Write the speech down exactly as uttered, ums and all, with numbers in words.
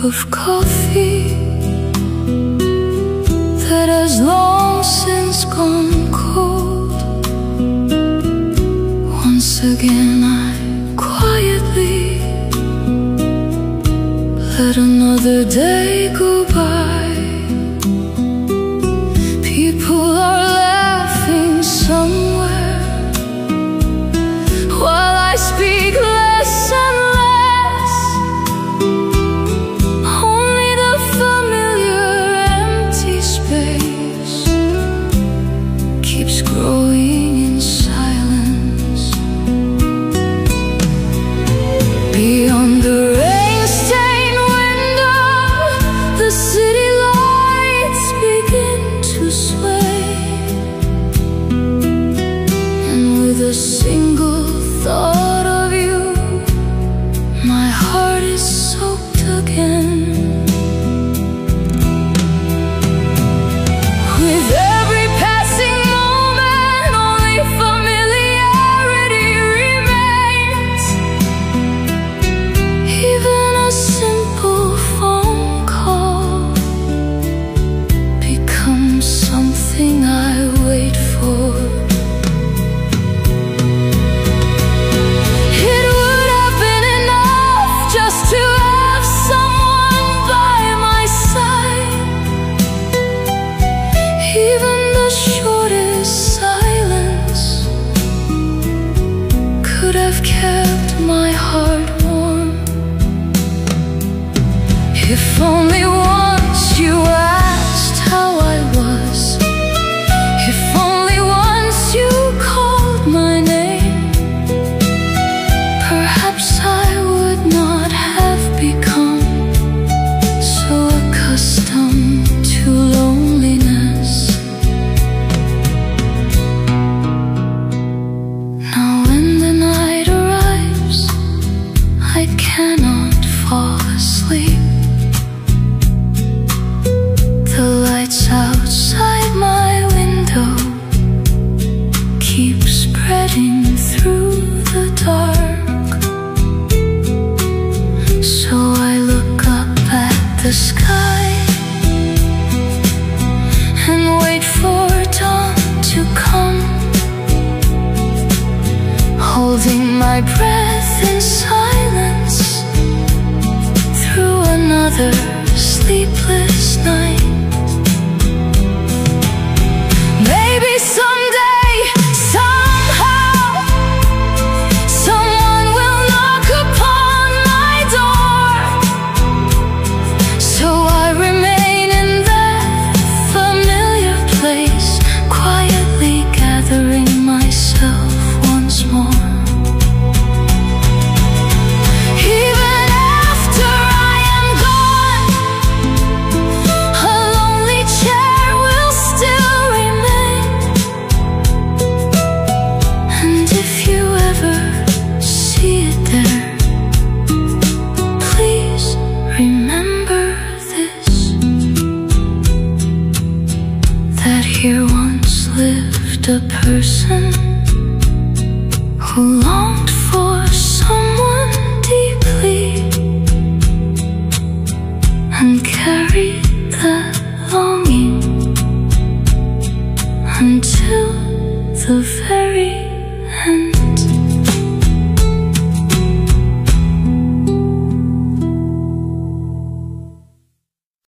of coffee that has long since gone cold. Once again I quietly let another day go by. People are laughing somewhere while I speak less and less. Only the familiar empty space keeps growing in silence. Beyond the rain-stained window, the city lights begin to sway, and with a single thought of you, my heart is soaked again. With every passing moment, only familiarity remains. Even a simple phone call becomes something I wait for. It would have been enough just to have someone by my side. Even the shortest silence could have kept my heart warm. If only once you asked how I was. If only once you called my name. Perhaps I would not have become so accustomed to loneliness. Now when the night arrives, I cannot fall asleep. The lights outside my window keep spreading through the dark. So I look up at the sky and wait for dawn to come, holding my breath in silence through another sleepless night. Maybe someday, somehow, someone will knock upon my door. So I remain in that familiar place, quietly gathering myself once more. Even after I am gone, a lonely chair will still remain. And if you ever see it there, please remember this, that here once lived a person who longed for someone deeply and carried that longing until the very end.